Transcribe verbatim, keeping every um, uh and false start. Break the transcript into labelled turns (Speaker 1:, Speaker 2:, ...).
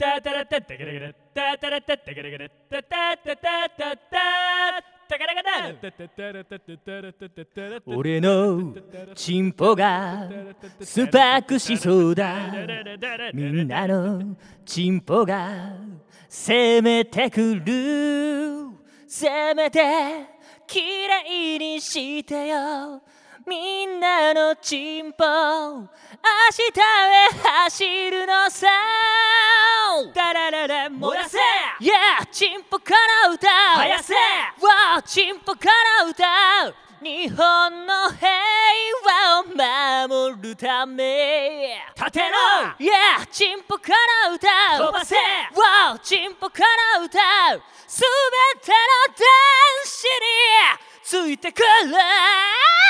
Speaker 1: タタラタタガラガラタタラタタガラガラタタタタタタタガラガラタタタラタタタラタタタラ
Speaker 2: 俺のチンポがスパークしそうだ。みんなのチンポが攻めてくる。せめてきれいにしてよ。みんなのチンポ明日へ走るのさ。
Speaker 1: タラララ燃やせ
Speaker 2: Yeah チンポから歌う。
Speaker 1: 生やせ
Speaker 2: Wow チンポから歌う。日本の平和を守るため
Speaker 1: 立てろ
Speaker 2: Yeah チンポから歌う。
Speaker 1: 飛ばせ
Speaker 2: Wow チンポから歌う。すべての男子についてくる。